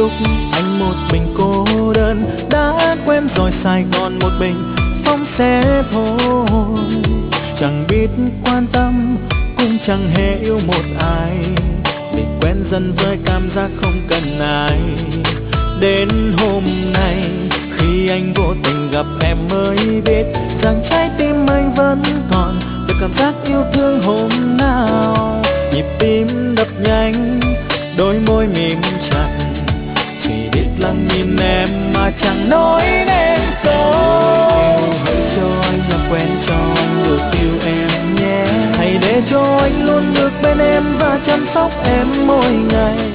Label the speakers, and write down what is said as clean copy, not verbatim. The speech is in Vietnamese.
Speaker 1: lúc anh một mình cô đơn, đã quen rồi Sài Gòn một mình phong sẽ thôi. Chẳng biết quan tâm cũng chẳng hề yêu một ai, để quen dần với cảm giác không cần ai. Đến hôm nay khi anh vô tình gặp em mới biết rằng trái tim anh vẫn còn được cảm giác yêu thương hôm nào. Nhịp tim đập nhanh, đôi môi mím chặt, chỉ biết lặng nhìn em mà chẳng nói nên câu. Hãy cho anh làm quen cho anh được yêu em nhé, hãy để cho anh luôn được bên em và chăm sóc em mỗi ngày.